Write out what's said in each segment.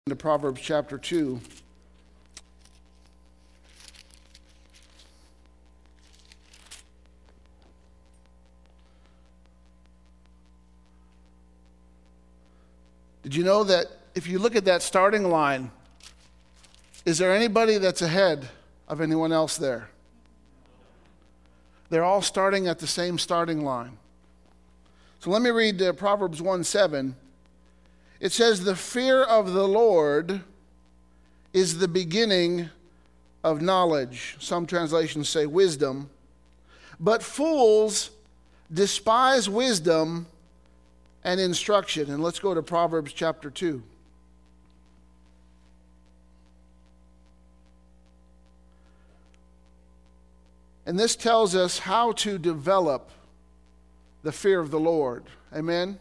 To Proverbs chapter 2. Did you know that if you look at that starting line, is there anybody that's ahead of anyone else there? They're all starting at the same starting line. So let me read Proverbs 1:7. It says, "The fear of the Lord is the beginning of knowledge." Some translations say wisdom. "But fools despise wisdom and instruction." And let's go to Proverbs chapter 2. And this tells us how to develop the fear of the Lord. Amen?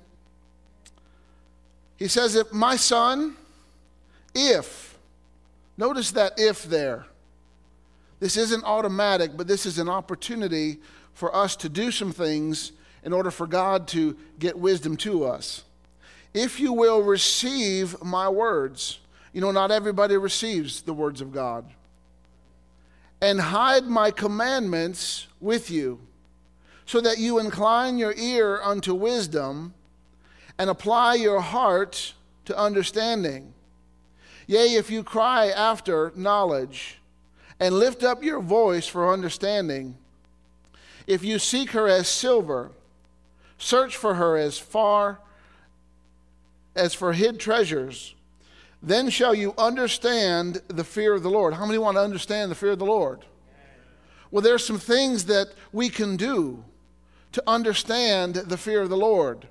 He says, "My son, if," notice that if there. This isn't automatic, but this is an opportunity for us to do some things in order for God to get wisdom to us. "If you will receive my words," you know, not everybody receives the words of God, "and hide my commandments with you, so that you incline your ear unto wisdom, and apply your heart to understanding. Yea, if you cry after knowledge, and lift up your voice for understanding, if you seek her as silver, search for her as far as for hid treasures, then shall you understand the fear of the Lord." How many want to understand the fear of the Lord? Well, there's some things that we can do to understand the fear of the Lord.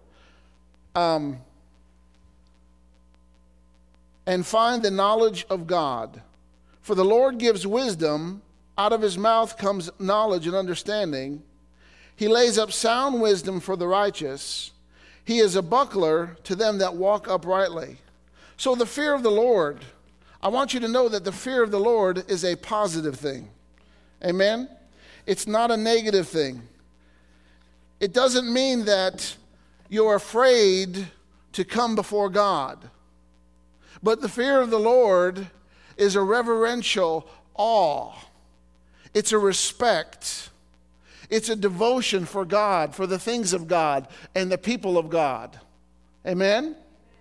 And find the knowledge of God. For the Lord gives wisdom, out of his mouth comes knowledge and understanding. He lays up sound wisdom for the righteous. He is a buckler to them that walk uprightly. So the fear of the Lord, I want you to know that the fear of the Lord is a positive thing. Amen? It's not a negative thing. It doesn't mean that you're afraid to come before God. But the fear of the Lord is a reverential awe. It's a respect. It's a devotion for God, for the things of God and the people of God. Amen?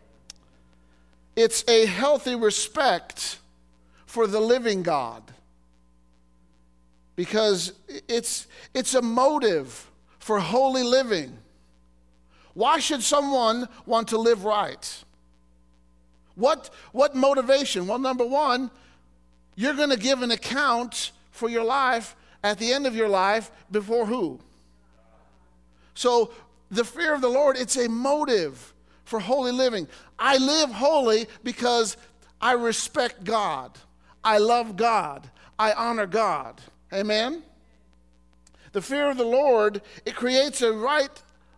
It's a healthy respect for the living God. Because it's a motive for holy living. Why should someone want to live right? What motivation? Well, number one, you're going to give an account for your life at the end of your life before who? So the fear of the Lord, it's a motive for holy living. I live holy because I respect God. I love God. I honor God. Amen? The fear of the Lord, it creates a right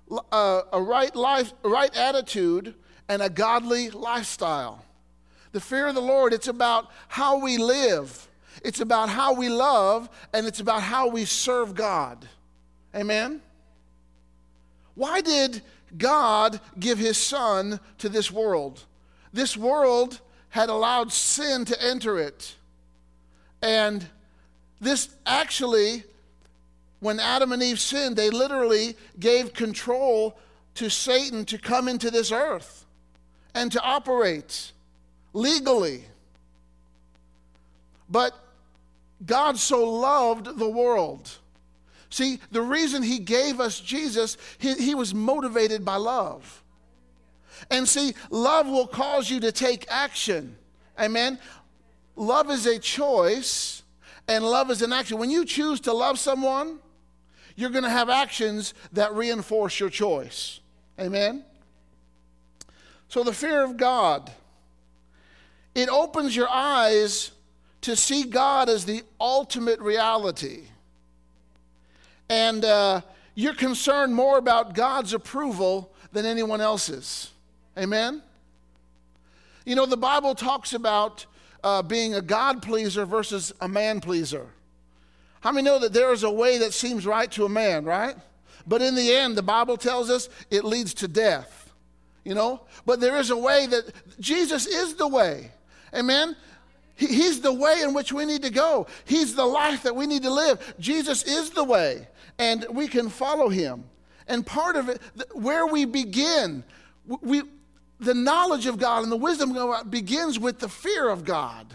attitude and a godly lifestyle. The fear of the Lord, it's about how we live. It's about how we love, and it's about how we serve God. Amen? Why did God give his son to this world? This world had allowed sin to enter it. And this actually, when Adam and Eve sinned, they literally gave control to Satan to come into this earth and to operate legally. But God so loved the world. See, the reason he gave us Jesus, he was motivated by love. And see, love will cause you to take action. Amen? Love is a choice, and love is an action. When you choose to love someone, you're going to have actions that reinforce your choice. Amen? So the fear of God, it opens your eyes to see God as the ultimate reality. And you're concerned more about God's approval than anyone else's. Amen? You know, the Bible talks about being a God pleaser versus a man pleaser. How many know that there is a way that seems right to a man, right? But in the end, the Bible tells us it leads to death. You know? But there is a way that Jesus is the way. Amen? He's the way in which we need to go. He's the life that we need to live. Jesus is the way, and we can follow him. And part of it, where we begin, the knowledge of God and the wisdom of God begins with the fear of God.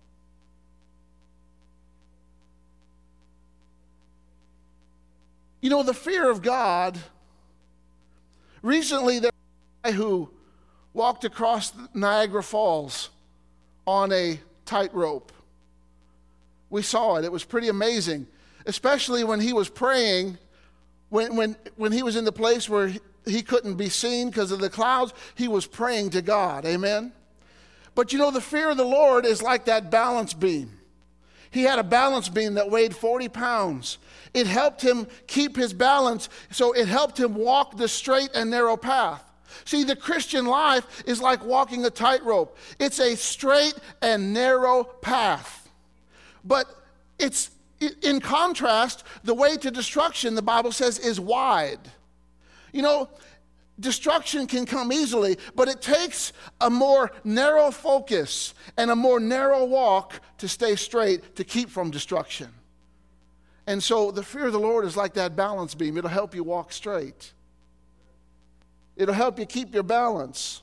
You know, the fear of God. Recently, there was a guy who walked across Niagara Falls on a tightrope. We saw it. It was pretty amazing, especially when he was praying, when he was in the place where he couldn't be seen because of the clouds. He was praying to God. Amen? But you know, the fear of the Lord is like that balance beam. He had a balance beam that weighed 40 pounds. It helped him keep his balance, so it helped him walk the straight and narrow path. See, the Christian life is like walking a tightrope. It's a straight and narrow path. But it's, in contrast, the way to destruction, the Bible says, is wide. You know, destruction can come easily, but it takes a more narrow focus and a more narrow walk to stay straight, to keep from destruction. And so the fear of the Lord is like that balance beam. It'll help you walk straight. It'll help you keep your balance.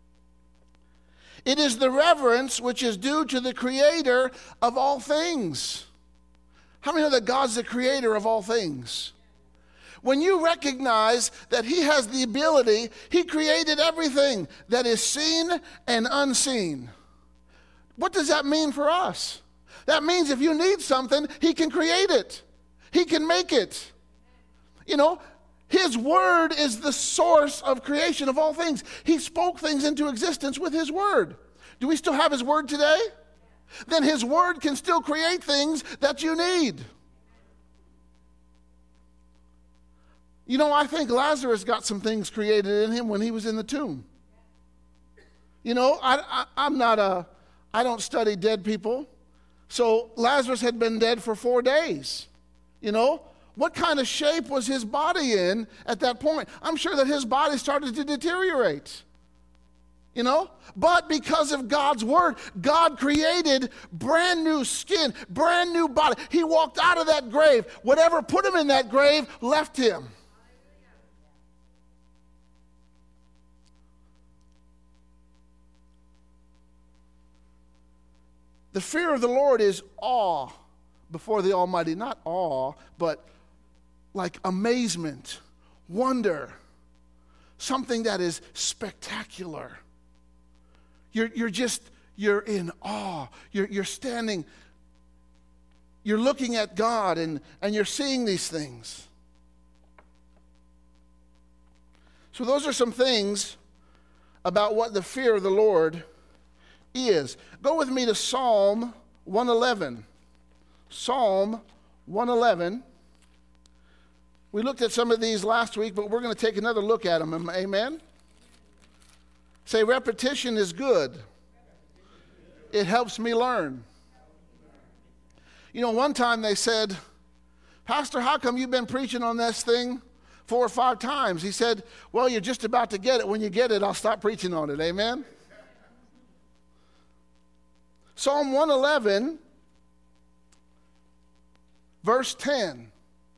It is the reverence which is due to the Creator of all things. How many know that God's the Creator of all things? When you recognize that He has the ability, He created everything that is seen and unseen. What does that mean for us? That means if you need something, He can create it. He can make it. You know, His Word is the source of creation of all things. He spoke things into existence with His Word. Do we still have His Word today? Then His Word can still create things that you need. You know, I think Lazarus got some things created in him when he was in the tomb. You know, I don't study dead people. So Lazarus had been dead for 4 days. You know, what kind of shape was his body in at that point? I'm sure that his body started to deteriorate. You know, but because of God's word, God created brand new skin, brand new body. He walked out of that grave. Whatever put him in that grave left him. The fear of the Lord is awe before the Almighty. Not awe, but like amazement, wonder, something that is spectacular. You're in awe. You're standing, you're looking at God and you're seeing these things. So those are some things about what the fear of the Lord is. Go with me to Psalm 111. Psalm 111. We looked at some of these last week, but we're going to take another look at them. Amen? Say, repetition is good. It helps me learn. You know, one time they said, Pastor, how come you've been preaching on this thing 4 or 5 times? He said, well, you're just about to get it. When you get it, I'll stop preaching on it. Amen? Psalm 111, verse 10.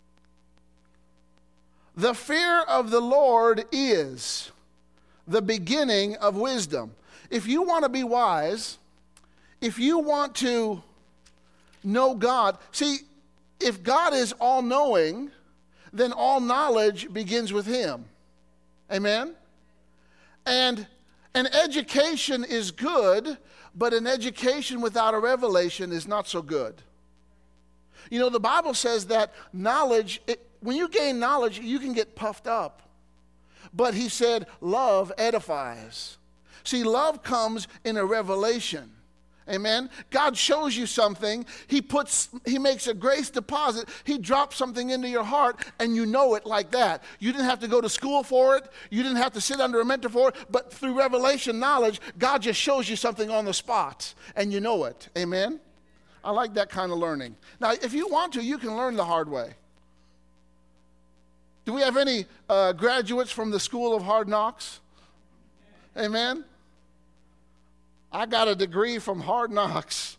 The fear of the Lord is the beginning of wisdom. If you want to be wise, if you want to know God, see, if God is all-knowing, then all knowledge begins with Him. Amen? And an education is good, but an education without a revelation is not so good. You know, the Bible says that knowledge, when you gain knowledge, you can get puffed up. But He said, love edifies. See, love comes in a revelation. Amen? God shows you something. He makes a grace deposit. He drops something into your heart, and you know it like that. You didn't have to go to school for it. You didn't have to sit under a mentor for it. But through revelation knowledge, God just shows you something on the spot, and you know it. Amen? I like that kind of learning. Now, if you want to, you can learn the hard way. Do we have any graduates from the School of Hard Knocks? Amen? I got a degree from Hard Knocks.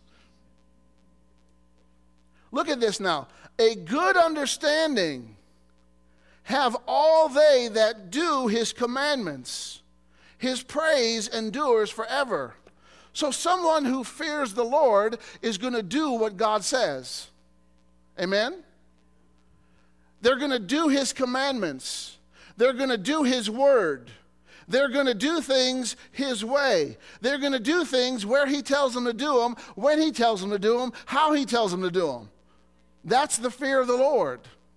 Look at this now. A good understanding have all they that do his commandments. His praise endures forever. So someone who fears the Lord is going to do what God says. Amen? They're going to do his commandments. They're going to do his word. They're going to do things his way. They're going to do things where he tells them to do them, when he tells them to do them, how he tells them to do them. That's the fear of the Lord.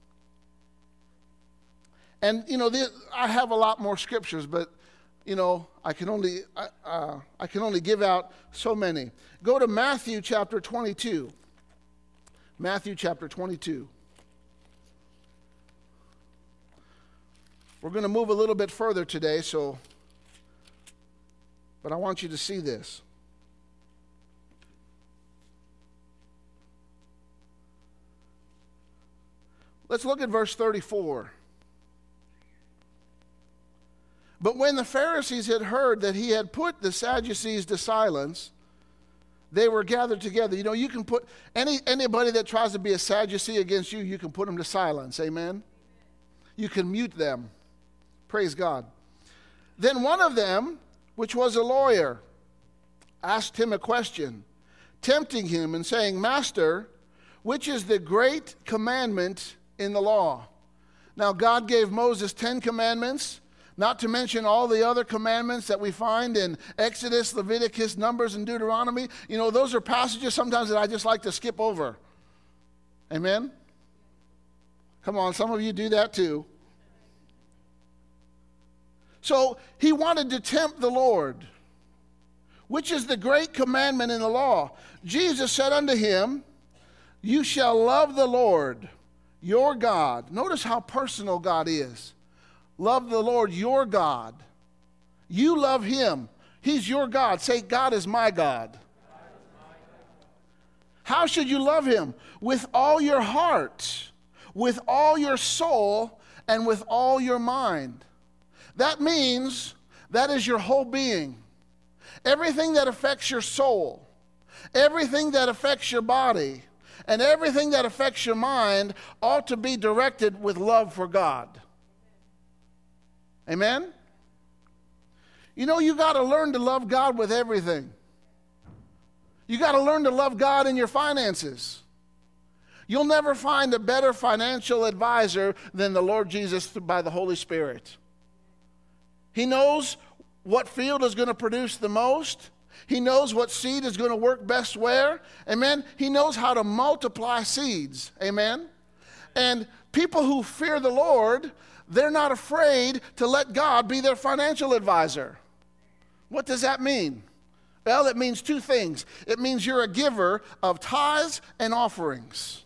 And, I have a lot more scriptures, but, I can only give out so many. Go to Matthew chapter 22. Matthew chapter 22. We're going to move a little bit further today, but I want you to see this. Let's look at verse 34. But when the Pharisees had heard that he had put the Sadducees to silence, they were gathered together. You can put anybody that tries to be a Sadducee against you, you can put them to silence. Amen? You can mute them. Praise God. Then one of them, which was a lawyer, asked him a question, tempting him and saying, Master, which is the great commandment in the law? Now, God gave Moses 10 commandments, not to mention all the other commandments that we find in Exodus, Leviticus, Numbers, and Deuteronomy. Those are passages sometimes that I just like to skip over. Amen? Come on, some of you do that too. So he wanted to tempt the Lord. Which is the great commandment in the law? Jesus said unto him, You shall love the Lord, your God. Notice how personal God is. Love the Lord, your God. You love him. He's your God. Say, God is my God. How should you love him? With all your heart, with all your soul, and with all your mind. That means that is your whole being. Everything that affects your soul, everything that affects your body, and everything that affects your mind ought to be directed with love for God. Amen? You got to learn to love God with everything. You got to learn to love God in your finances. You'll never find a better financial advisor than the Lord Jesus by the Holy Spirit. He knows what field is going to produce the most. He knows what seed is going to work best where. Amen? He knows how to multiply seeds. Amen? And people who fear the Lord, they're not afraid to let God be their financial advisor. What does that mean? Well, it means two things. It means you're a giver of tithes and offerings.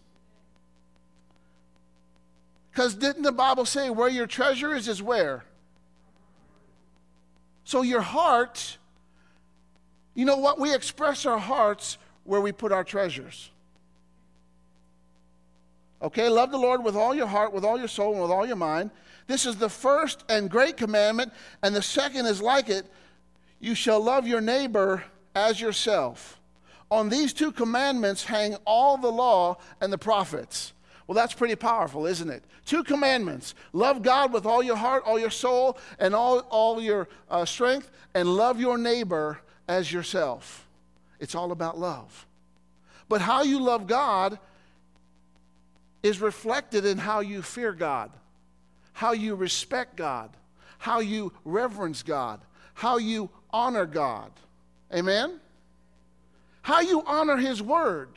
Because didn't the Bible say where your treasure is where? So your heart, you know what? We express our hearts where we put our treasures. Okay, love the Lord with all your heart, with all your soul, and with all your mind. This is the first and great commandment, and the second is like it. You shall love your neighbor as yourself. On these two commandments hang all the law and the prophets. Well, that's pretty powerful, isn't it? Two commandments. Love God with all your heart, all your soul, and all your strength, and love your neighbor as yourself. It's all about love. But how you love God is reflected in how you fear God, how you respect God, how you reverence God, how you honor God. Amen? How you honor his word.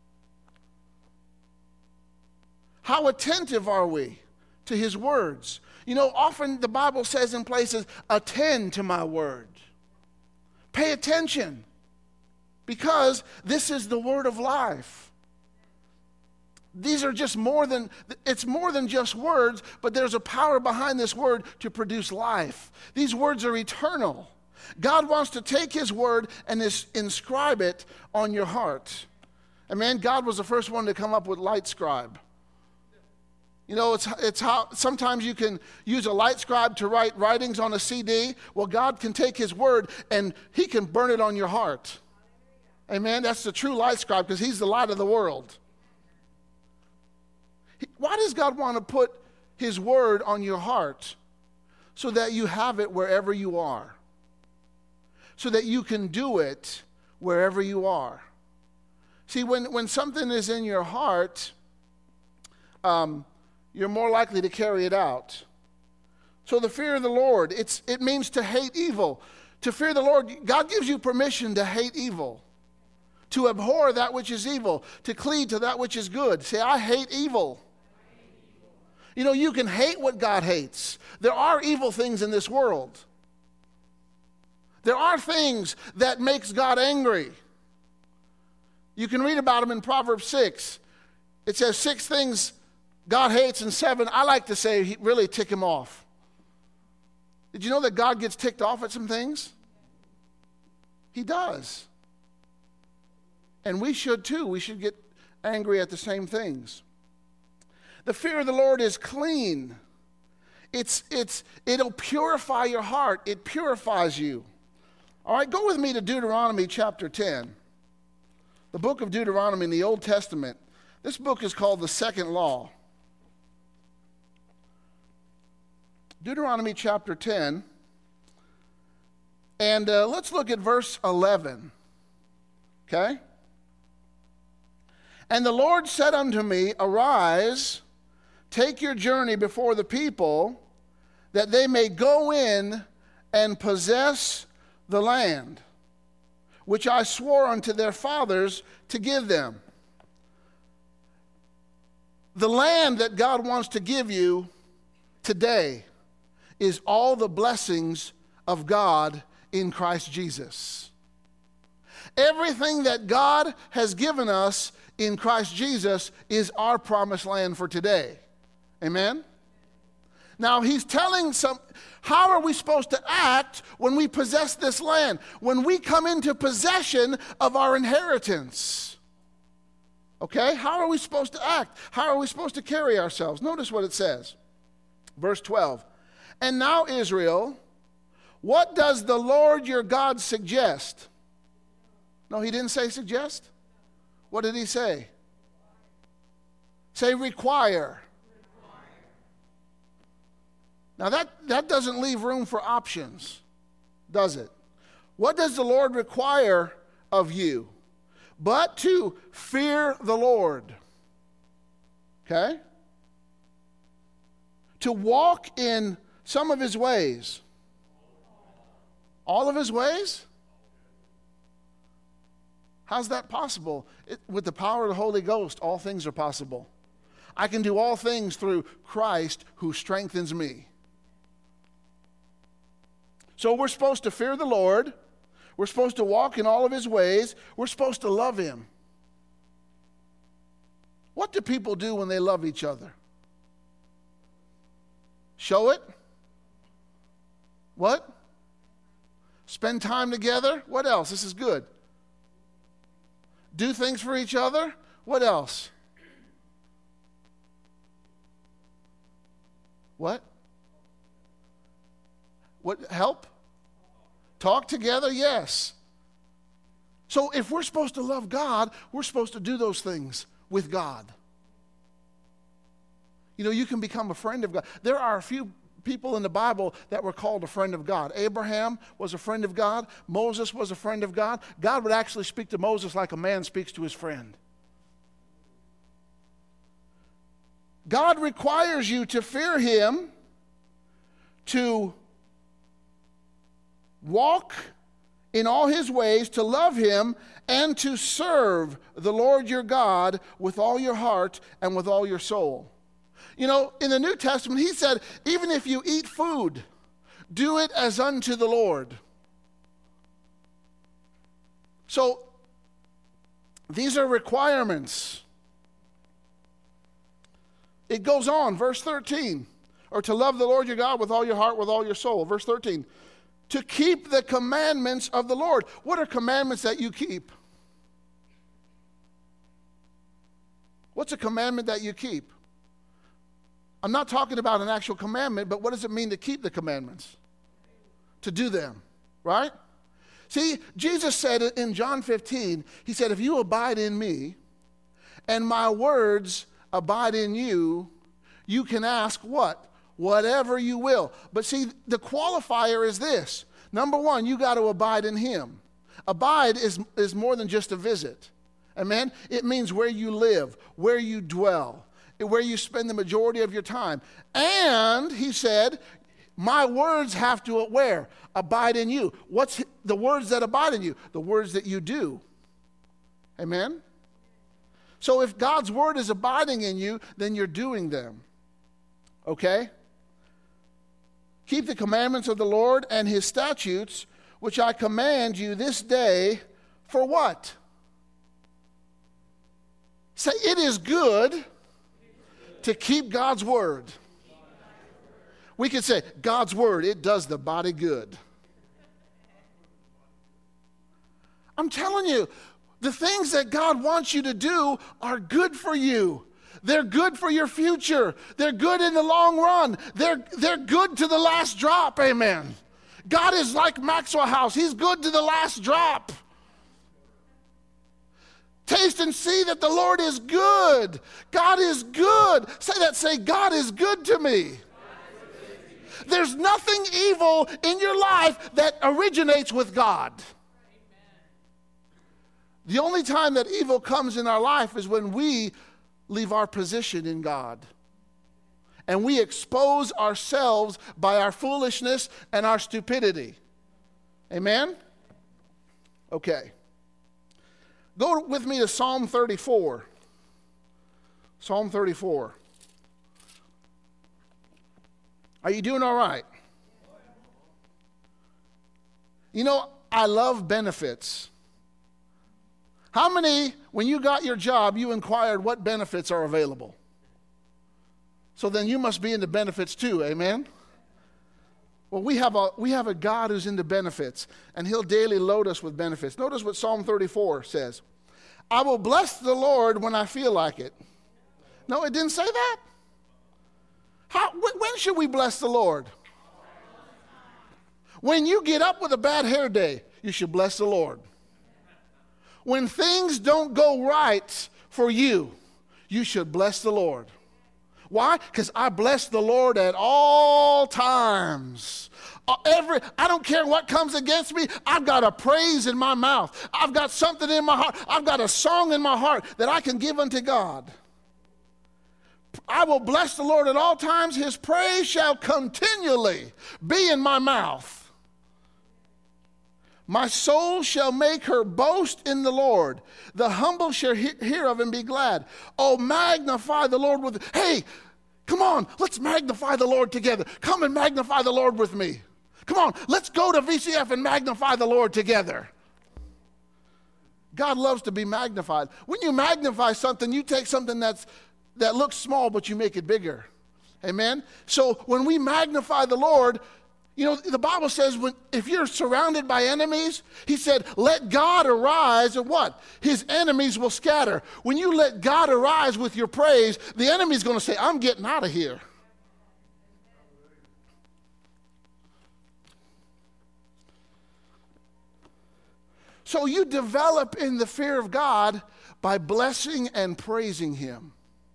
How attentive are we to his words? Often the Bible says in places, attend to my word. Pay attention, because this is the word of life. These are just it's more than just words, but there's a power behind this word to produce life. These words are eternal. God wants to take his word and inscribe it on your heart. Amen. God was the first one to come up with Light Scribe. You know, it's how sometimes you can use a light scribe to write writings on a CD. Well, God can take his word and he can burn it on your heart. Amen. That's the true light scribe because he's the light of the world. Why does God want to put his word on your heart? So that you have it wherever you are. So that you can do it wherever you are. See, when something is in your heart, you're more likely to carry it out. So the fear of the Lord, it means to hate evil. To fear the Lord, God gives you permission to hate evil. To abhor that which is evil. To cleave to that which is good. Say, I hate evil. You know, you can hate what God hates. There are evil things in this world. There are things that makes God angry. You can read about them in Proverbs 6. It says 6 things God hates and 7, I like to say, really tick him off. Did you know that God gets ticked off at some things? He does. And we should too. We should get angry at the same things. The fear of the Lord is clean. It'll purify your heart. It purifies you. All right, go with me to Deuteronomy chapter 10. The book of Deuteronomy in the Old Testament. This book is called the Second Law. Deuteronomy chapter 10. And let's look at verse 11. Okay? And the Lord said unto me, Arise, take your journey before the people, that they may go in and possess the land, which I swore unto their fathers to give them. The land that God wants to give you today is all the blessings of God in Christ Jesus. Everything that God has given us in Christ Jesus is our promised land for today. Amen? Now he's telling how are we supposed to act when we possess this land? When we come into possession of our inheritance. Okay? How are we supposed to act? How are we supposed to carry ourselves? Notice what it says. Verse 12. And now, Israel, what does the Lord your God suggest? No, he didn't say suggest. What did he say? Say require. Now that doesn't leave room for options, does it? What does the Lord require of you? But to fear the Lord. Okay? To walk in some of his ways. All of his ways? How's that possible? With the power of the Holy Ghost, all things are possible. I can do all things through Christ who strengthens me. So we're supposed to fear the Lord. We're supposed to walk in all of his ways. We're supposed to love him. What do people do when they love each other? Show it? What? Spend time together? What else? This is good. Do things for each other? What else? What? What? Help? Talk together? Yes. So if we're supposed to love God, we're supposed to do those things with God. You know, you can become a friend of God. There are a few people in the Bible that were called a friend of God. Abraham was a friend of God. Moses was a friend of God. God would actually speak to Moses like a man speaks to his friend. God requires you to fear him, to walk in all his ways, to love him, and to serve the Lord your God with all your heart and with all your soul. You know, in the New Testament, he said, even if you eat food, do it as unto the Lord. So, these are requirements. It goes on, verse 13, or to love the Lord your God with all your heart, with all your soul. Verse 13, to keep the commandments of the Lord. What are commandments that you keep? What's a commandment that you keep? I'm not talking about an actual commandment, but what does it mean to keep the commandments? To do them, right? See, Jesus said in John 15, he said, if you abide in me and my words abide in you, you can ask what? Whatever you will. But see, the qualifier is this. Number one, you got to abide in him. Abide is more than just a visit. Amen? It means where you live, where you dwell, where you spend the majority of your time. And he said, my words have to where? Abide in you. What's the words that abide in you? The words that you do. Amen? So if God's word is abiding in you, then you're doing them. Okay? Keep the commandments of the Lord and his statutes, which I command you this day, for what? Say, it is good to keep God's word. We could say, God's word, it does the body good. I'm telling you, the things that God wants you to do are good for you. They're good for your future. They're good in the long run. They're good to the last drop, amen. God is like Maxwell House. He's good to the last drop. Taste and see that the Lord is good. God is good. Say, God is good to me. There's nothing evil in your life that originates with God. The only time that evil comes in our life is when we leave our position in God. And we expose ourselves by our foolishness and our stupidity. Amen? Okay. Go with me to Psalm 34. Psalm 34. Are you doing all right? You know, I love benefits. How many, when you got your job, you inquired what benefits are available? So then you must be into benefits too, amen? Well, we have a God who's into benefits, and he'll daily load us with benefits. Notice what Psalm 34 says. I will bless the Lord when I feel like it. No, it didn't say that. When should we bless the Lord? When you get up with a bad hair day, you should bless the Lord. When things don't go right for you, you should bless the Lord. Why? Because I bless the Lord at all times. I don't care what comes against me. I've got a praise in my mouth. I've got something in my heart. I've got a song in my heart that I can give unto God. I will bless the Lord at all times. His praise shall continually be in my mouth. My soul shall make her boast in the Lord. The humble shall hear of and be glad. Oh, magnify the Lord with... Hey, come on, let's magnify the Lord together. Come and magnify the Lord with me. Come on, let's go to VCF and magnify the Lord together. God loves to be magnified. When you magnify something, you take something that looks small, but you make it bigger. Amen? So when we magnify the Lord... You know, the Bible says if you're surrounded by enemies, he said, let God arise and what? His enemies will scatter. When you let God arise with your praise, the enemy's going to say, I'm getting out of here. So you develop in the fear of God by blessing and praising him.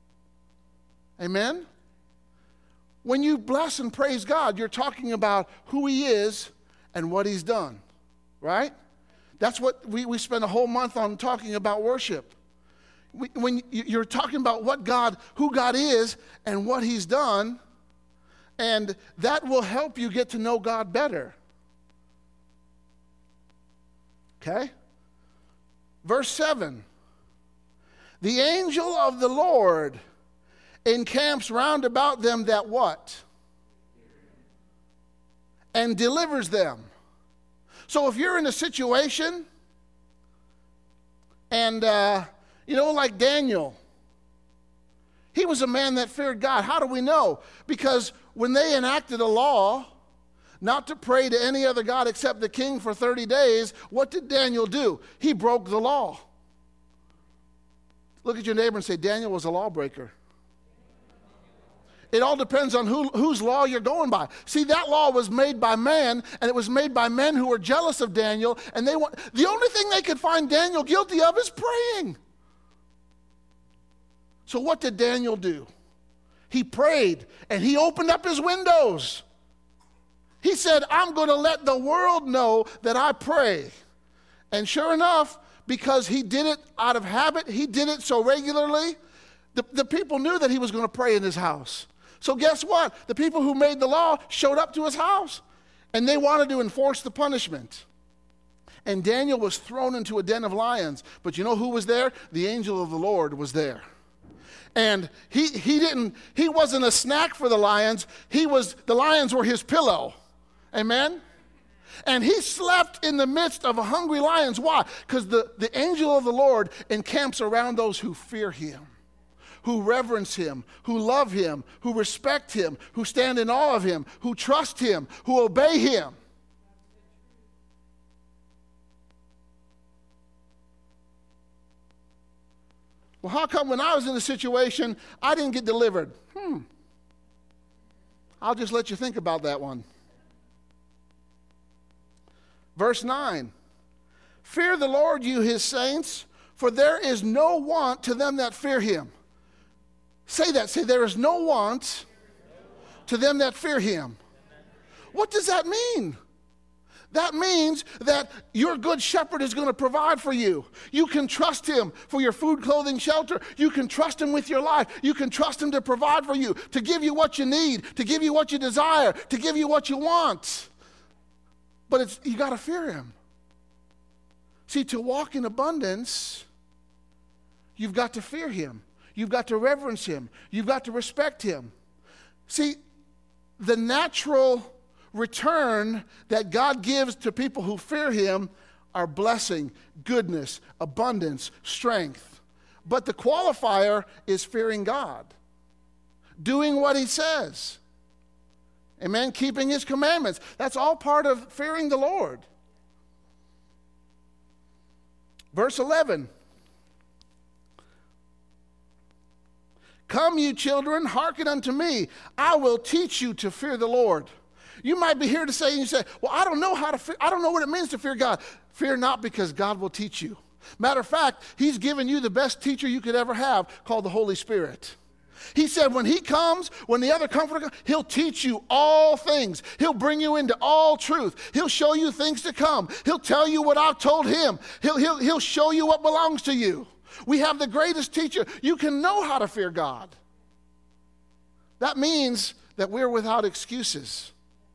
Amen? When you bless and praise God, you're talking about who he is and what he's done, right? That's what we spend a whole month on talking about worship. When you're talking about who God is and what he's done, and that will help you get to know God better. Okay? Verse 7. The angel of the Lord encamps round about them that what? And delivers them. So if you're in a situation and, like Daniel, he was a man that feared God. How do we know? Because when they enacted a law not to pray to any other God except the king for 30 days, what did Daniel do? He broke the law. Look at your neighbor and say, Daniel was a lawbreaker. It all depends on whose law you're going by. See, that law was made by man, and it was made by men who were jealous of Daniel, and the only thing they could find Daniel guilty of is praying. So what did Daniel do? He prayed, and he opened up his windows. He said, I'm going to let the world know that I pray. And sure enough, because he did it out of habit, he did it so regularly, the people knew that he was going to pray in his house. So guess what? The people who made the law showed up to his house, and they wanted to enforce the punishment. And Daniel was thrown into a den of lions. But you know who was there? The angel of the Lord was there. And he wasn't a snack for the lions. The lions were his pillow. Amen? And he slept in the midst of hungry lions. Why? Because the angel of the Lord encamps around those who fear him, who reverence him, who love him, who respect him, who stand in awe of him, who trust him, who obey him. Well, how come when I was in the situation, I didn't get delivered? I'll just let you think about that one. Verse 9, fear the Lord, you his saints, for there is no want to them that fear him. Say that. Say, there is no want to them that fear him. What does that mean? That means that your good shepherd is going to provide for you. You can trust him for your food, clothing, shelter. You can trust him with your life. You can trust him to provide for you, to give you what you need, to give you what you desire, to give you what you want. But you got to fear him. See, to walk in abundance, you've got to fear him. You've got to reverence him. You've got to respect him. See, the natural return that God gives to people who fear him are blessing, goodness, abundance, strength. But the qualifier is fearing God, doing what he says. Amen. Keeping his commandments. That's all part of fearing the Lord. Verse 11. Come, you children, hearken unto me. I will teach you to fear the Lord. You might be here to say, and you say, well, I don't know how to fear. I don't know what it means to fear God. Fear not, because God will teach you. Matter of fact, he's given you the best teacher you could ever have, called the Holy Spirit. He said when he comes, when the other comforter comes, he'll teach you all things. He'll bring you into all truth. He'll show you things to come. He'll tell you what I've told him. He'll show you what belongs to you. We have the greatest teacher. You can know how to fear God. That means that we're without excuses.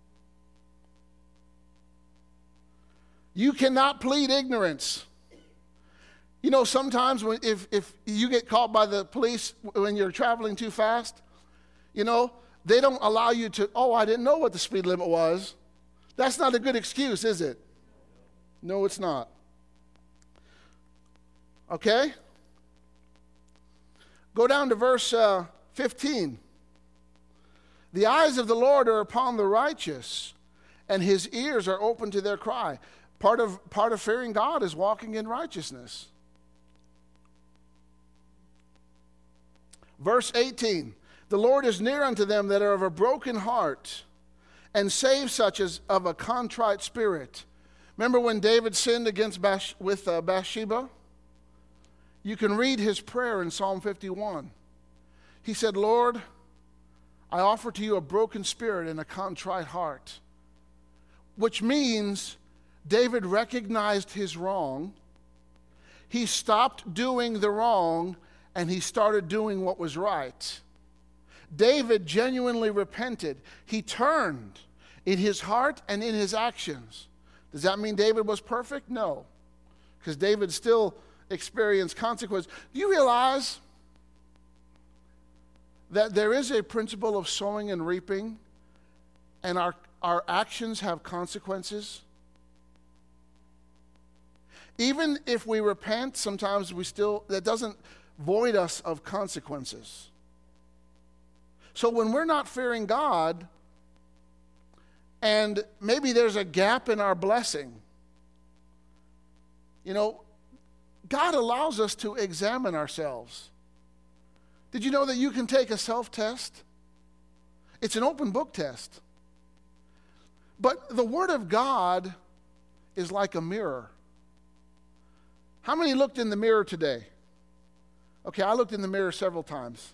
You cannot plead ignorance. You know, sometimes if you get caught by the police when you're traveling too fast, you know, they don't allow you to, I didn't know what the speed limit was. That's not a good excuse, is it? No, it's not. Okay? Go down to verse 15. The eyes of the Lord are upon the righteous, and his ears are open to their cry. Part of fearing God is walking in righteousness. Verse 18, the Lord is near unto them that are of a broken heart, and save such as of a contrite spirit. Remember when David sinned against Bathsheba? You can read his prayer in Psalm 51. He said, Lord, I offer to you a broken spirit and a contrite heart. Which means David recognized his wrong. He stopped doing the wrong, and he started doing what was right. David genuinely repented. He turned in his heart and in his actions. Does that mean David was perfect? No, because David still experienced consequences. Do you realize that there is a principle of sowing and reaping, and our actions have consequences? Even if we repent, sometimes that doesn't void us of consequences. So when we're not fearing God, and maybe there's a gap in our blessing, you know, God allows us to examine ourselves. Did you know that you can take a self-test? It's an open book test. But the Word of God is like a mirror. How many looked in the mirror today? Okay, I looked in the mirror several times.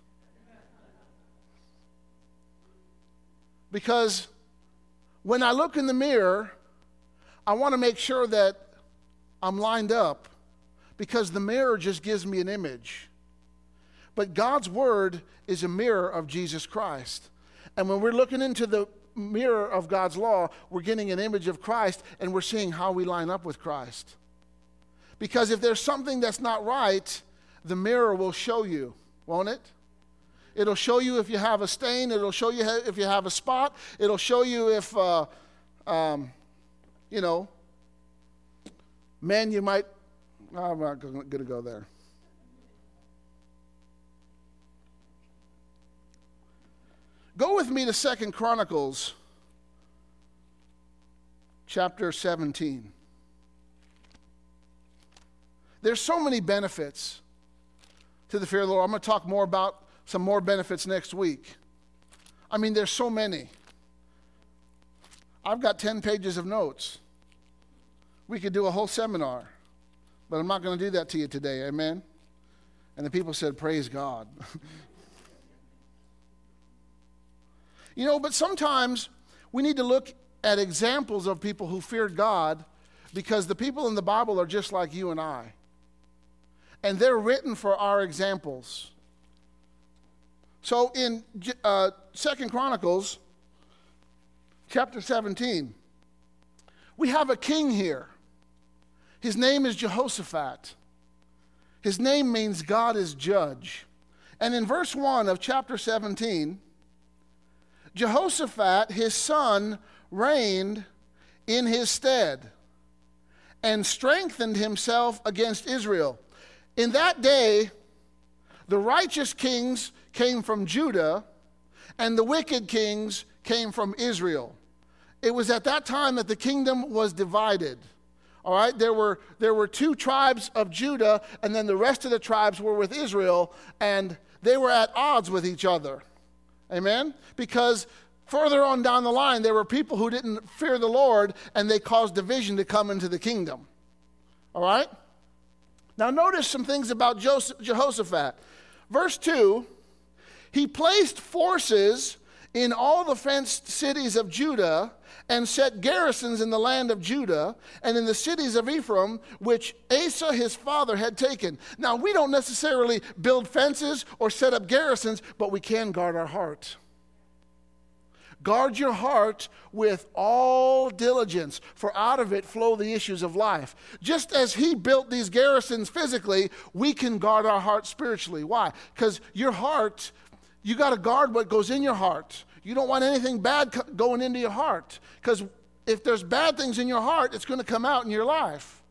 Because when I look in the mirror, I want to make sure that I'm lined up, because the mirror just gives me an image. But God's Word is a mirror of Jesus Christ. And when we're looking into the mirror of God's law, we're getting an image of Christ, and we're seeing how we line up with Christ. Because if there's something that's not right, the mirror will show you, won't it? It'll show you if you have a stain. It'll show you if you have a spot. It'll show you if, men, you might, I'm not going to go there. Go with me to 2 Chronicles chapter 17. There's so many benefits to the fear of the Lord. I'm going to talk more about some more benefits next week. I mean, there's so many. I've got 10 pages of notes. We could do a whole seminar, but I'm not going to do that to you today, amen? And the people said, praise God. But sometimes we need to look at examples of people who feared God, because the people in the Bible are just like you and I. And they're written for our examples. So in 2 Chronicles chapter 17, we have a king here. His name is Jehoshaphat. His name means God is judge. And in verse 1 of chapter 17, Jehoshaphat, his son, reigned in his stead and strengthened himself against Israel. In that day, the righteous kings came from Judah, and the wicked kings came from Israel. It was at that time that the kingdom was divided. All right, there were two tribes of Judah, and then the rest of the tribes were with Israel, and they were at odds with each other. Amen? Because further on down the line, there were people who didn't fear the Lord, and they caused division to come into the kingdom. All right? Now notice some things about Jehoshaphat. Verse 2, he placed forces in all the fenced cities of Judah and set garrisons in the land of Judah and in the cities of Ephraim, which Asa his father had taken. Now, we don't necessarily build fences or set up garrisons, but we can guard our heart. Guard your heart with all diligence, for out of it flow the issues of life. Just as he built these garrisons physically, we can guard our heart spiritually. Why? Because your heart, you got to guard what goes in your heart. You don't want anything bad going into your heart, because if there's bad things in your heart, it's going to come out in your life.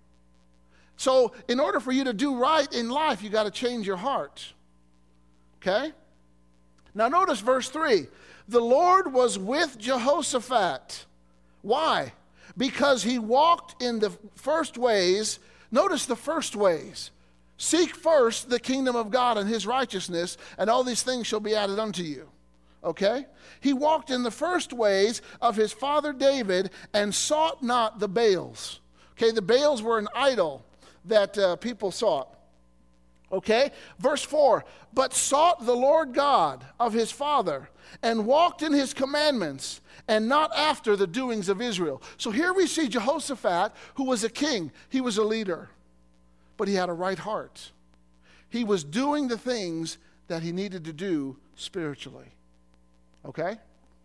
So in order for you to do right in life, you got to change your heart. Okay? Now notice verse 3. The Lord was with Jehoshaphat. Why? Because he walked in the first ways. Notice the first ways. Seek first the kingdom of God and his righteousness, and all these things shall be added unto you. Okay? He walked in the first ways of his father David and sought not the Baals. Okay, the Baals were an idol that people sought. Okay? Verse 4, but sought the Lord God of his father and walked in his commandments and not after the doings of Israel. So here we see Jehoshaphat, who was a king. He was a leader, but he had a right heart. He was doing the things that he needed to do spiritually. Okay?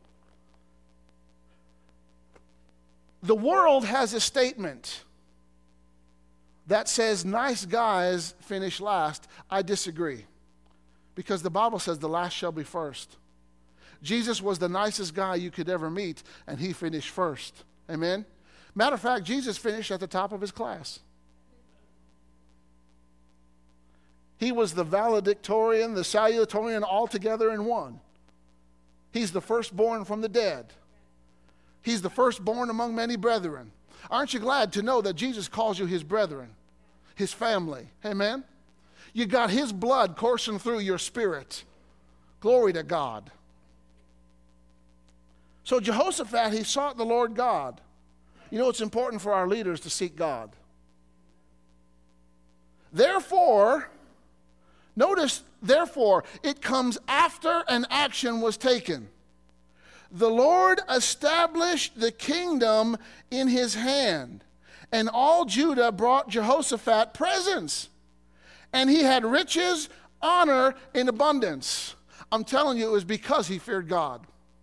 The world has a statement that says nice guys finish last. I disagree, because the Bible says the last shall be first. Jesus was the nicest guy you could ever meet, and he finished first. Amen? Matter of fact, Jesus finished at the top of his class. He was the valedictorian, the salutatorian, all together in one. He's the firstborn from the dead. He's the firstborn among many brethren. Aren't you glad to know that Jesus calls you his brethren, his family? Amen? You got his blood coursing through your spirit. Glory to God. So Jehoshaphat, he sought the Lord God. You know, it's important for our leaders to seek God. Therefore, notice, therefore, it comes after an action was taken. The Lord established the kingdom in his hand, and all Judah brought Jehoshaphat presents, and he had riches, honor, in abundance. I'm telling you, it was because he feared God.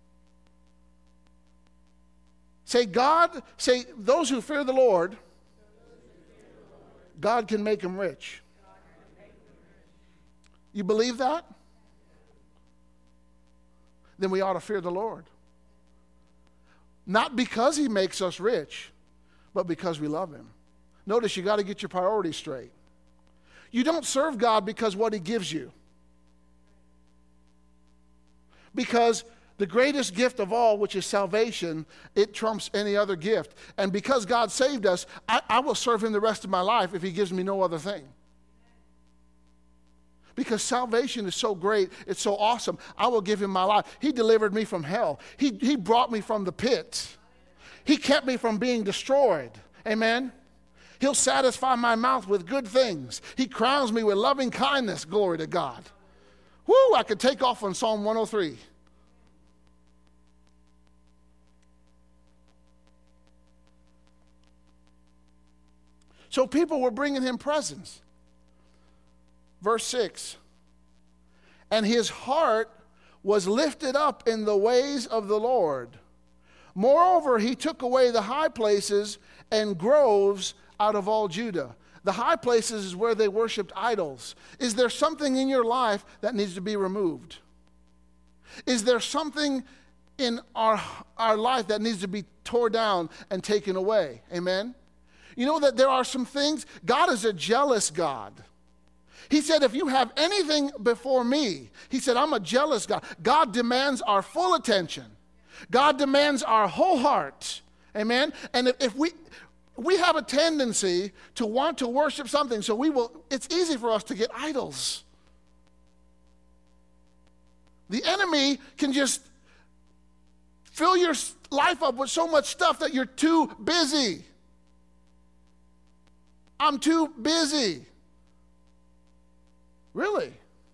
Say, those who fear the Lord, God can make them rich. You believe that? Then we ought to fear the Lord. Not because he makes us rich, but because we love him. Notice, you got to get your priorities straight. You don't serve God because what he gives you. Because the greatest gift of all, which is salvation, it trumps any other gift. And because God saved us, I will serve him the rest of my life if he gives me no other thing. Because salvation is so great, it's so awesome, I will give him my life. He delivered me from hell. He brought me from the pit. He kept me from being destroyed. Amen? He'll satisfy my mouth with good things. He crowns me with loving kindness. Glory to God. Woo, I could take off on Psalm 103. So people were bringing him presents. Verse 6. And his heart was lifted up in the ways of the Lord. Moreover, he took away the high places and groves out of all Judah. The high places is where they worshiped idols. Is there something in your life that needs to be removed? Is there something in our life that needs to be torn down and taken away? Amen? You know that there are some things, God is a jealous God. He said, if you have anything before me, he said, I'm a jealous God. God demands our full attention. God demands our whole heart. Amen? And if we have a tendency to want to worship something, so it's easy for us to get idols. The enemy can just fill your life up with so much stuff that you're too busy. I'm too busy. Really?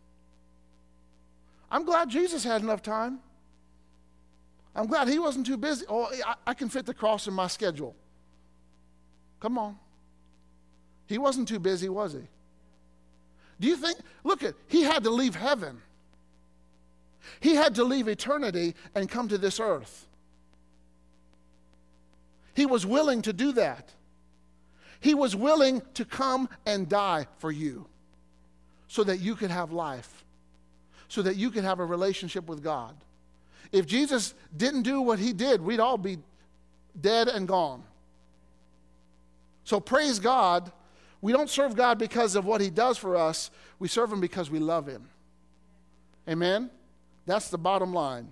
I'm glad Jesus had enough time. I'm glad he wasn't too busy. Oh, I can fit the cross in my schedule. Come on. He wasn't too busy, was he? Do you think, he had to leave heaven. He had to leave eternity and come to this earth. He was willing to do that. He was willing to come and die for you so that you could have life, so that you could have a relationship with God. If Jesus didn't do what he did, we'd all be dead and gone. So praise God. We don't serve God because of what he does for us. We serve him because we love him. Amen? That's the bottom line.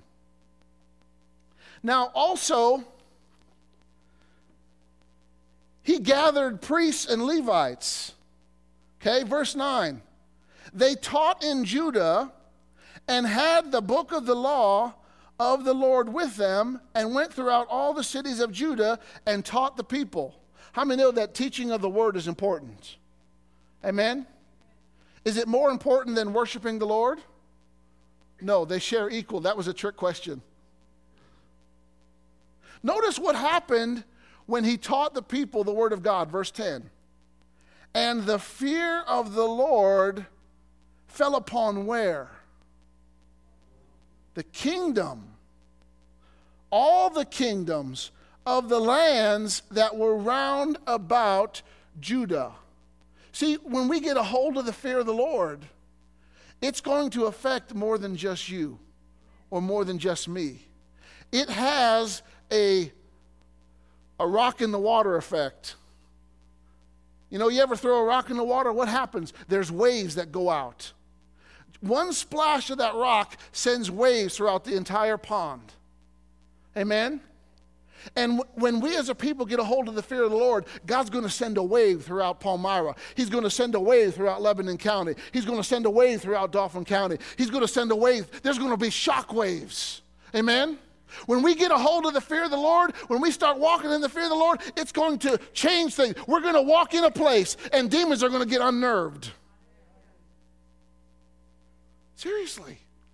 Now also, he gathered priests and Levites. Okay, verse 9. They taught in Judah and had the book of the law of the Lord with them and went throughout all the cities of Judah and taught the people. How many know that teaching of the word is important? Amen? Is it more important than worshiping the Lord? No, they share equal. That was a trick question. Notice what happened when he taught the people the word of God. Verse 10. And the fear of the Lord fell upon where? The kingdom. All the kingdoms of the lands that were round about Judah. See, when we get a hold of the fear of the Lord, it's going to affect more than just you or more than just me. It has a rock in the water effect. You know, you ever throw a rock in the water? What happens? There's waves that go out. One splash of that rock sends waves throughout the entire pond. Amen? And when we as a people get a hold of the fear of the Lord, God's going to send a wave throughout Palmyra. He's going to send a wave throughout Lebanon County. He's going to send a wave throughout Dauphin County. He's going to send a wave. There's going to be shock waves. Amen? When we get a hold of the fear of the Lord, when we start walking in the fear of the Lord, it's going to change things. We're going to walk in a place and demons are going to get unnerved. Seriously.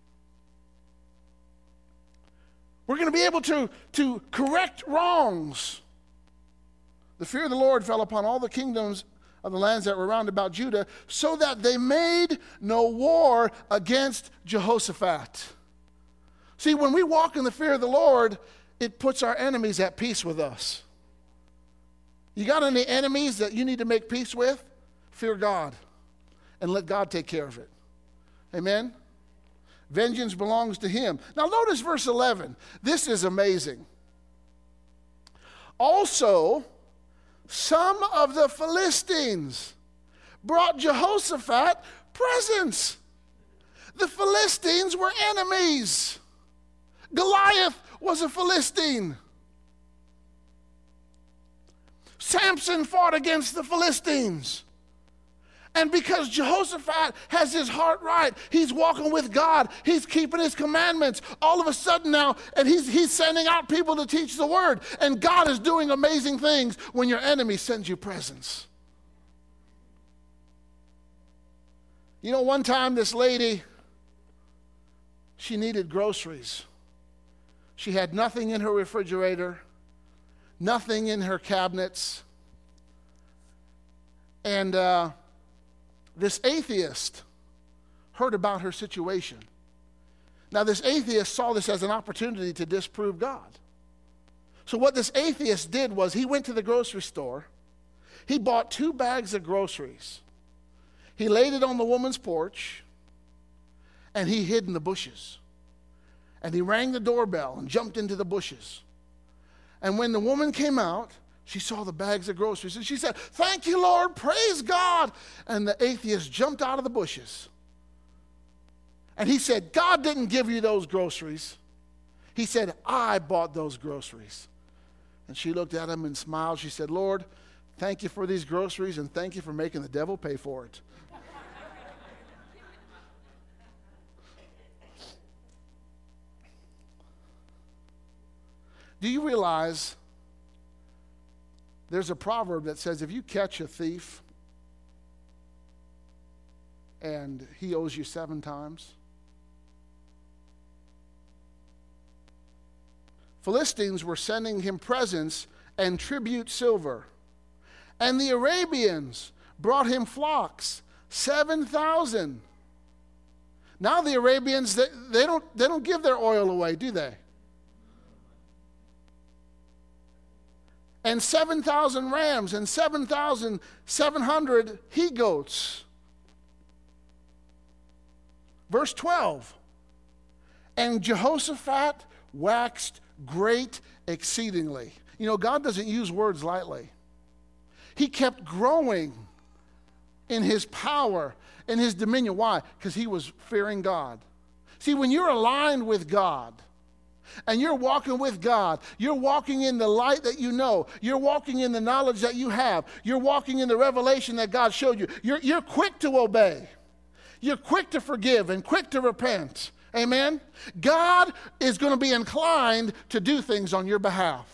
We're going to be able to correct wrongs. The fear of the Lord fell upon all the kingdoms of the lands that were round about Judah, so that they made no war against Jehoshaphat. See, when we walk in the fear of the Lord, it puts our enemies at peace with us. You got any enemies that you need to make peace with? Fear God and let God take care of it. Amen? Vengeance belongs to him. Now notice verse 11. This is amazing. Also, some of the Philistines brought Jehoshaphat presents. The Philistines were enemies. Goliath was a Philistine. Samson fought against the Philistines. And because Jehoshaphat has his heart right, he's walking with God, he's keeping his commandments, all of a sudden now, and he's sending out people to teach the word. And God is doing amazing things when your enemy sends you presents. You know, one time this lady, she needed groceries. She had nothing in her refrigerator, nothing in her cabinets. And this atheist heard about her situation. Now, this atheist saw this as an opportunity to disprove God. So what this atheist did was he went to the grocery store. He bought 2 bags of groceries. He laid it on the woman's porch, and he hid in the bushes. And he rang the doorbell and jumped into the bushes. And when the woman came out, she saw the bags of groceries, and she said, "Thank you, Lord, praise God." And the atheist jumped out of the bushes. And he said, "God didn't give you those groceries." He said, "I bought those groceries." And she looked at him and smiled. She said, "Lord, thank you for these groceries, and thank you for making the devil pay for it." Do you realize there's a proverb that says if you catch a thief and he owes you 7 times? Philistines were sending him presents and tribute silver. And the Arabians brought him flocks, 7,000. Now the Arabians, they don't give their oil away, do they? And 7,000 rams and 7,700 he-goats. Verse 12. And Jehoshaphat waxed great exceedingly. You know, God doesn't use words lightly. He kept growing in his power, in his dominion. Why? Because he was fearing God. See, when you're aligned with God, and you're walking with God, you're walking in the light that you know, you're walking in the knowledge that you have, you're walking in the revelation that God showed you, you're quick to obey, you're quick to forgive and quick to repent. Amen? God is going to be inclined to do things on your behalf.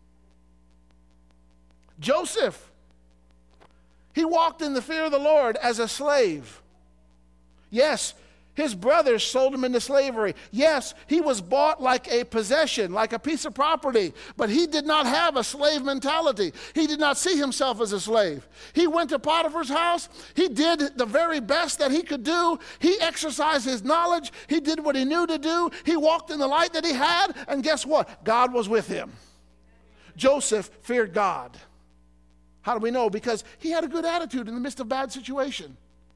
Joseph, he walked in the fear of the Lord as a slave. Yes, his brothers sold him into slavery. Yes, he was bought like a possession, like a piece of property. But he did not have a slave mentality. He did not see himself as a slave. He went to Potiphar's house. He did the very best that he could do. He exercised his knowledge. He did what he knew to do. He walked in the light that he had. And guess what? God was with him. Joseph feared God. How do we know? Because he had a good attitude in the midst of a bad situation.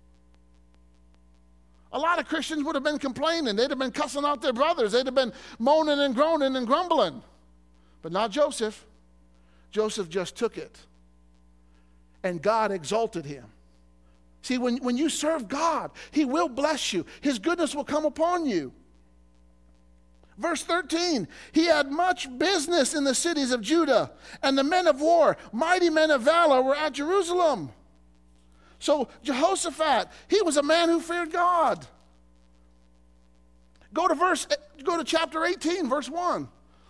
A lot of Christians would have been complaining. They'd have been cussing out their brothers. They'd have been moaning and groaning and grumbling. But not Joseph. Joseph just took it. And God exalted him. See, when you serve God, he will bless you. His goodness will come upon you. Verse 13, he had much business in the cities of Judah, and the men of war, mighty men of valor, were at Jerusalem. So Jehoshaphat, he was a man who feared God. Go to chapter 18, verse 1.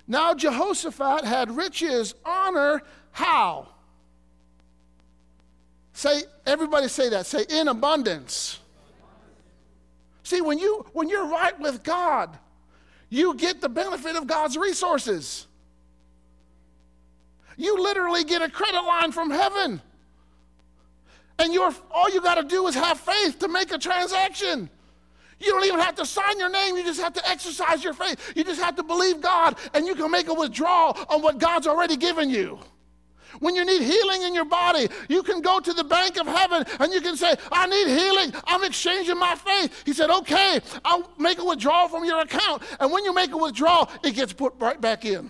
Now Jehoshaphat had riches, honor, how? Say, everybody say that. Say, in abundance. See, when you're right with God, you get the benefit of God's resources. You literally get a credit line from heaven. And all you got to do is have faith to make a transaction. You don't even have to sign your name. You just have to exercise your faith. You just have to believe God, and you can make a withdrawal on what God's already given you. When you need healing in your body, you can go to the bank of heaven and you can say, I need healing. I'm exchanging my faith. He said, okay, I'll make a withdrawal from your account. And when you make a withdrawal, it gets put right back in.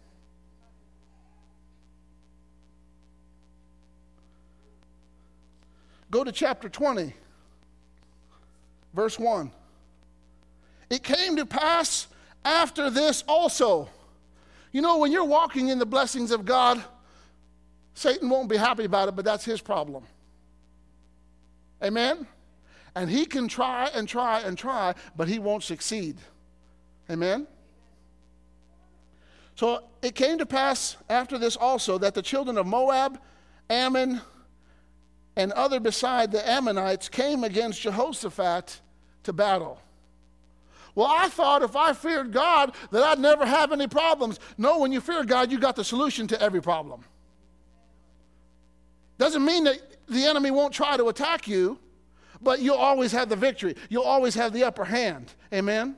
Go to chapter 20, verse 1. It came to pass after this also. You know, when you're walking in the blessings of God, Satan won't be happy about it, but that's his problem. Amen? And he can try and try and try, but he won't succeed. Amen? So it came to pass after this also that the children of Moab, Ammon, and other beside the Ammonites came against Jehoshaphat to battle. Well, I thought if I feared God that I'd never have any problems. No, when you fear God, you got the solution to every problem. Doesn't mean that the enemy won't try to attack you, but you'll always have the victory. You'll always have the upper hand. Amen?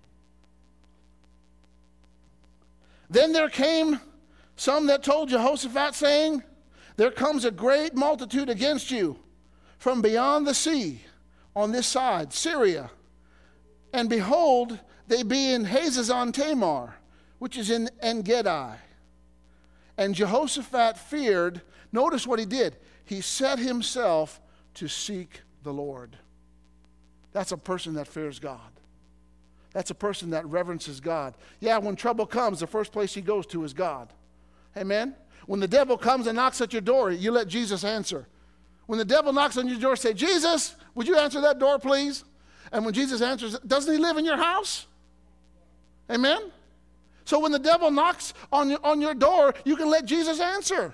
Then there came some that told Jehoshaphat, saying, there comes a great multitude against you from beyond the sea on this side, Syria. And behold, they be in Hazazon Tamar, which is in En-Gedi. And Jehoshaphat feared. Notice what he did. He set himself to seek the Lord. That's a person that fears God. That's a person that reverences God. Yeah, when trouble comes, the first place he goes to is God. Amen? When the devil comes and knocks at your door, you let Jesus answer. When the devil knocks on your door, say, Jesus, would you answer that door, please? And when Jesus answers, doesn't he live in your house? Amen? So when the devil knocks on your door, you can let Jesus answer.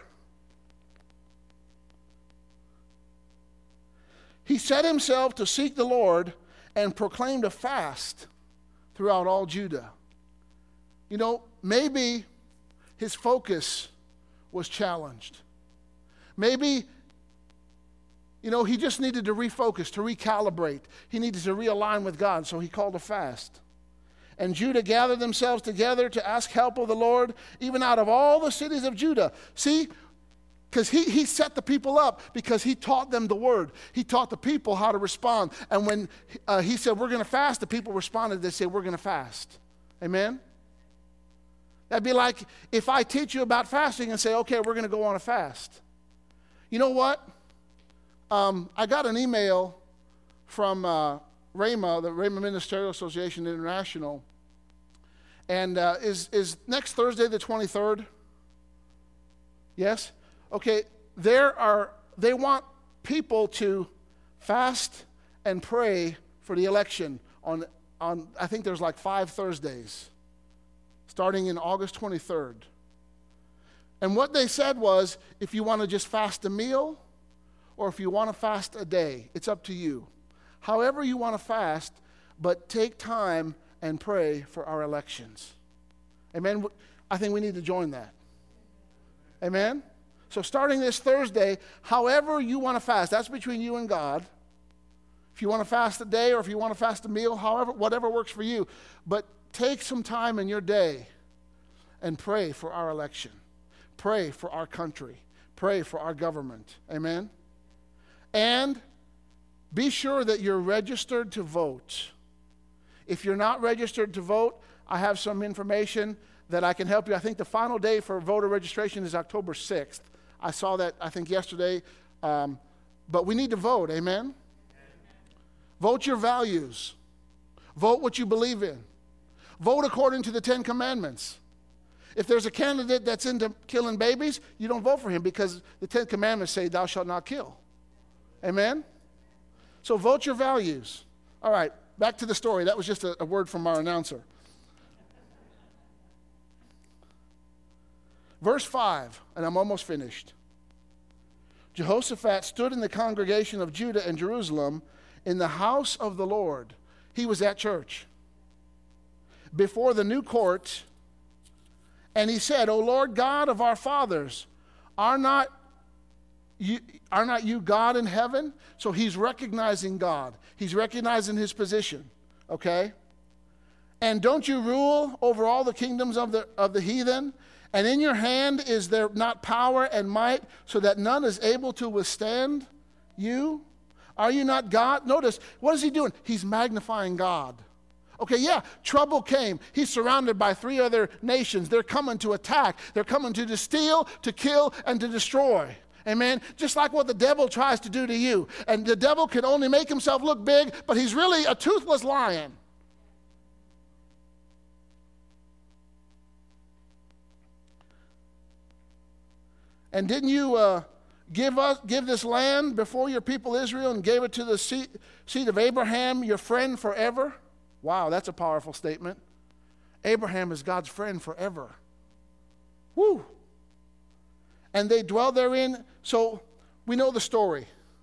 He set himself to seek the Lord and proclaimed a fast throughout all Judah. You know, maybe his focus was challenged. Maybe, you know, he just needed to refocus, to recalibrate. He needed to realign with God, so he called a fast. And Judah gathered themselves together to ask help of the Lord, even out of all the cities of Judah. See, because he set the people up because he taught them the word. He taught the people how to respond. And when he said, we're going to fast, the people responded. They said, we're going to fast. Amen? That'd be like if I teach you about fasting and say, okay, we're going to go on a fast. You know what? I got an email from RHEMA, the RHEMA Ministerial Association International, and is next Thursday the 23rd? Yes? Okay, they want people to fast and pray for the election on I think there's like 5 Thursdays, starting in August 23rd. And what they said was, if you want to just fast a meal, or if you want to fast a day, it's up to you. However you want to fast, but take time and pray for our elections. Amen? I think we need to join that. Amen? So starting this Thursday, however you want to fast, that's between you and God. If you want to fast a day or if you want to fast a meal, however, whatever works for you. But take some time in your day and pray for our election. Pray for our country. Pray for our government. Amen? And be sure that you're registered to vote. If you're not registered to vote, I have some information that I can help you. I think the final day for voter registration is October 6th. I saw that, I think, yesterday. But we need to vote, amen? Vote your values. Vote what you believe in. Vote according to the 10 Commandments. If there's a candidate that's into killing babies, you don't vote for him because the 10 Commandments say, thou shalt not kill. Amen? So vote your values. All right, back to the story. That was just a word from our announcer. Verse 5, and I'm almost finished. Jehoshaphat stood in the congregation of Judah and Jerusalem in the house of the Lord. He was at church. Before the new court, and he said, O Lord God of our fathers, are not you God in heaven? So he's recognizing God. He's recognizing his position. Okay? And don't you rule over all the kingdoms of the heathen? And in your hand is there not power and might, so that none is able to withstand you? Are you not God? Notice, what is he doing? He's magnifying God. Okay, yeah, trouble came. He's surrounded by 3 other nations. They're coming to attack. They're coming to steal, to kill, and to destroy. Amen? Just like what the devil tries to do to you. And the devil can only make himself look big, but he's really a toothless lion. And didn't you give this land before your people Israel and gave it to the seed of Abraham, your friend forever? Wow, that's a powerful statement. Abraham is God's friend forever. Woo! And they dwell therein. So we know the story.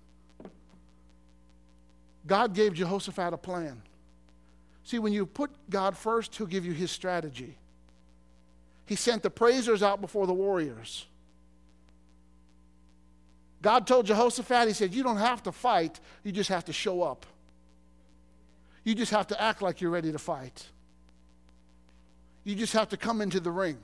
God gave Jehoshaphat a plan. See, when you put God first, he'll give you his strategy. He sent the praisers out before the warriors. God told Jehoshaphat, he said, you don't have to fight, you just have to show up. You just have to act like you're ready to fight. You just have to come into the ring.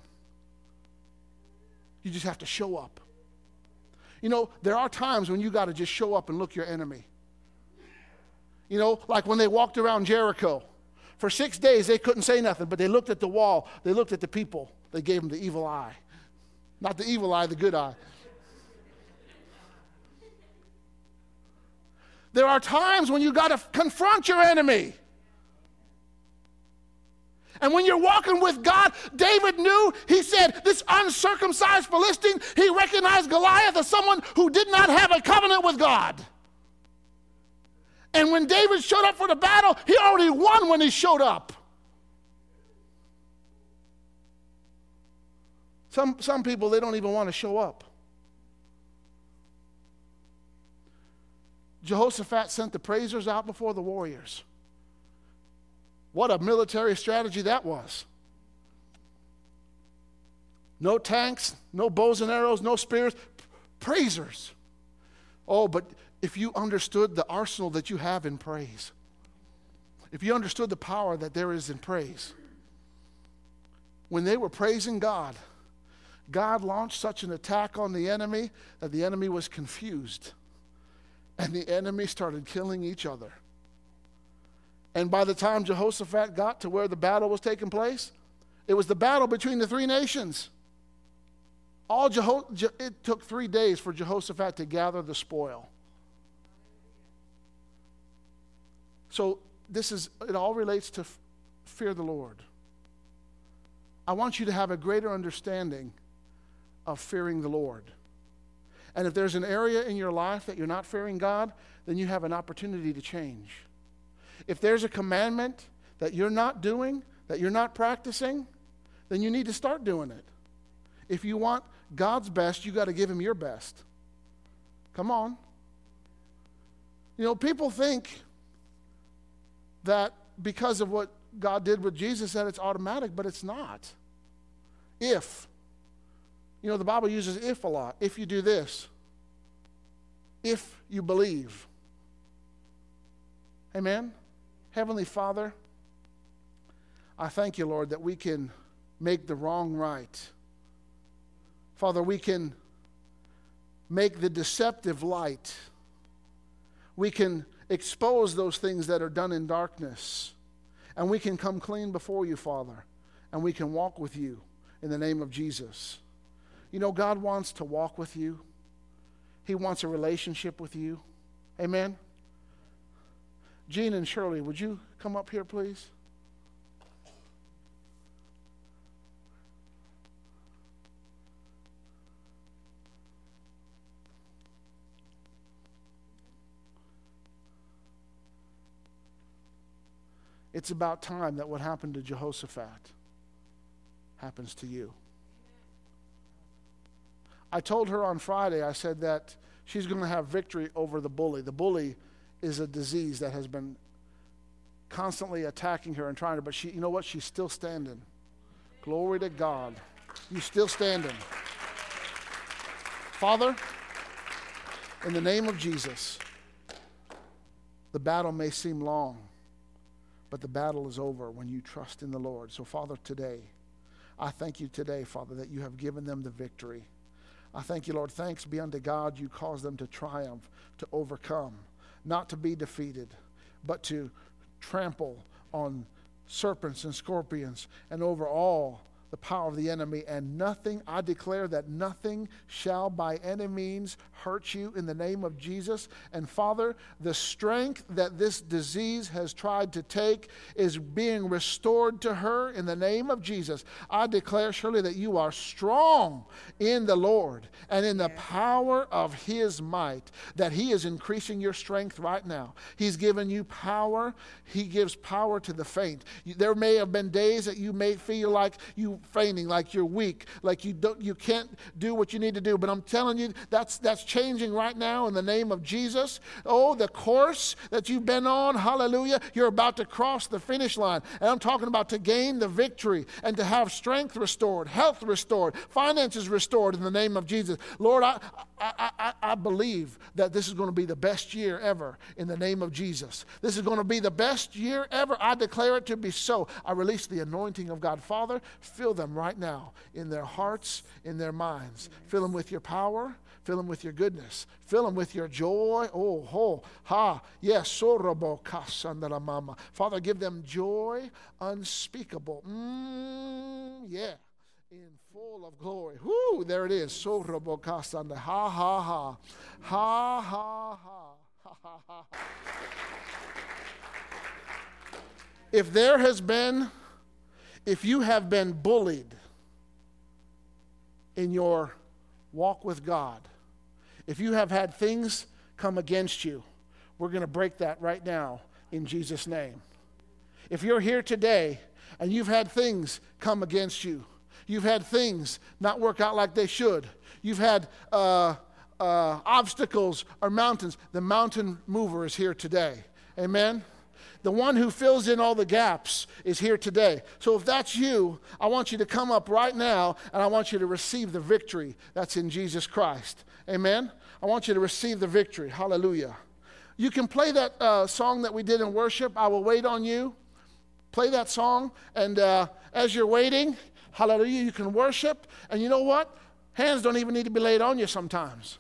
You just have to show up. You know, there are times when you got to just show up and look your enemy. You know, like when they walked around Jericho. For 6 days, they couldn't say nothing, but they looked at the wall. They looked at the people. They gave them the evil eye. Not the evil eye, the good eye. There are times when you got to confront your enemy. And when you're walking with God, David knew, he said, this uncircumcised Philistine, he recognized Goliath as someone who did not have a covenant with God. And when David showed up for the battle, he already won when he showed up. Some people, they don't even want to show up. Jehoshaphat sent the praisers out before the warriors. What a military strategy that was. No tanks, no bows and arrows, no spears, praisers. Oh, but if you understood the arsenal that you have in praise, if you understood the power that there is in praise, when they were praising God, God launched such an attack on the enemy that the enemy was confused. And the enemy started killing each other. And by the time Jehoshaphat got to where the battle was taking place, it was the battle between the 3 nations. It took 3 days for Jehoshaphat to gather the spoil. So it all relates to fear the Lord. I want you to have a greater understanding of fearing the Lord. And if there's an area in your life that you're not fearing God, then you have an opportunity to change. If there's a commandment that you're not doing, that you're not practicing, then you need to start doing it. If you want God's best, you got to give him your best. Come on. You know, people think that because of what God did with Jesus that it's automatic, but it's not. If. You know, the Bible uses if a lot. If you do this. If you believe. Amen? Heavenly Father, I thank you, Lord, that we can make the wrong right. Father, we can make the deceptive light. We can expose those things that are done in darkness. And we can come clean before you, Father. And we can walk with you in the name of Jesus. You know, God wants to walk with you. He wants a relationship with you. Amen? Gene and Shirley, would you come up here, please? It's about time that what happened to Jehoshaphat happens to you. I told her on Friday, I said that she's going to have victory over the bully. The bully is a disease that has been constantly attacking her and trying to, but she, you know what? She's still standing. Glory to God. You're still standing. Father, in the name of Jesus, the battle may seem long, but the battle is over when you trust in the Lord. So, Father, today, I thank you today, Father, that you have given them the victory. I thank you, Lord. Thanks be unto God. You caused them to triumph, to overcome, not to be defeated, but to trample on serpents and scorpions and over all the power of the enemy, and nothing, I declare that nothing shall by any means hurt you in the name of Jesus. And Father, the strength that this disease has tried to take is being restored to her in the name of Jesus. I declare, Shirley, that you are strong in the Lord and in the power of his might, that he is increasing your strength right now. He's given you power. He gives power to the faint. There may have been days that you may feel like you fainting, like you're weak, like you can't do what you need to do. But I'm telling you, that's changing right now in the name of Jesus. Oh, the course that you've been on, hallelujah, you're about to cross the finish line. And I'm talking about to gain the victory and to have strength restored, health restored, finances restored in the name of Jesus. Lord, I believe that this is going to be the best year ever in the name of Jesus. This is going to be the best year ever. I declare it to be so. I release the anointing of God. Father, fill them right now in their hearts, in their minds. Fill them with your power. Fill them with your goodness. Fill them with your joy. Oh, ho, ha, yes. Sorobo kasandala mama. Father, give them joy unspeakable. Yeah. In full of glory. Whoo, there it is. Sorobo kasanda. Ha, ha, ha. Ha, ha, ha. Ha, ha, ha. If you have been bullied in your walk with God, if you have had things come against you, we're going to break that right now in Jesus' name. If you're here today and you've had things come against you, you've had things not work out like they should, you've had obstacles or mountains, the mountain mover is here today. Amen? The one who fills in all the gaps is here today. So if that's you, I want you to come up right now and I want you to receive the victory that's in Jesus Christ. Amen? I want you to receive the victory. Hallelujah. You can play that song that we did in worship, I Will Wait on You. Play that song, and as you're waiting, hallelujah, you can worship. And you know what? Hands don't even need to be laid on you sometimes.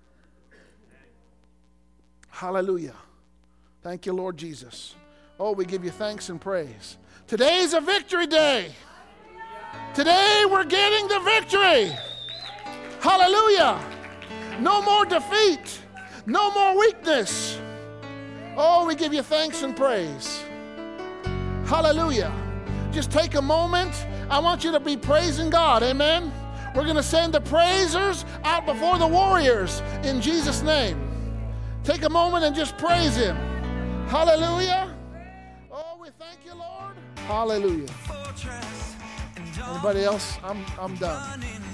Hallelujah. Thank you, Lord Jesus. Oh, we give you thanks and praise. Today's a victory day. Today we're getting the victory. Hallelujah. No more defeat. No more weakness. Oh, we give you thanks and praise. Hallelujah. Just take a moment. I want you to be praising God. Amen. We're going to send the praisers out before the warriors in Jesus' name. Take a moment and just praise him. Hallelujah. Oh, we thank you, Lord. Hallelujah. Anybody else? I'm done.